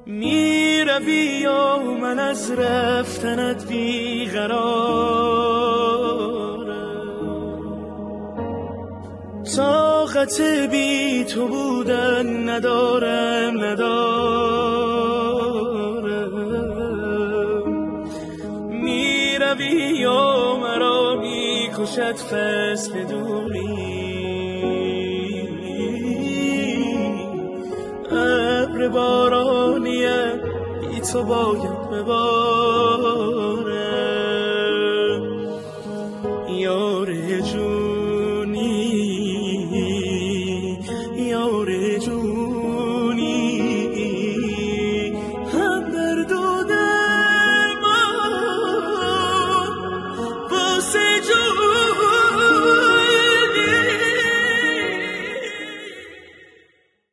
می روی و من از رفتنت بیقرارم، طاقت بی تو بودن ندارم می روی و مرا می کشد فصل دوری، ابر بارانیم بی تو باید ببارم.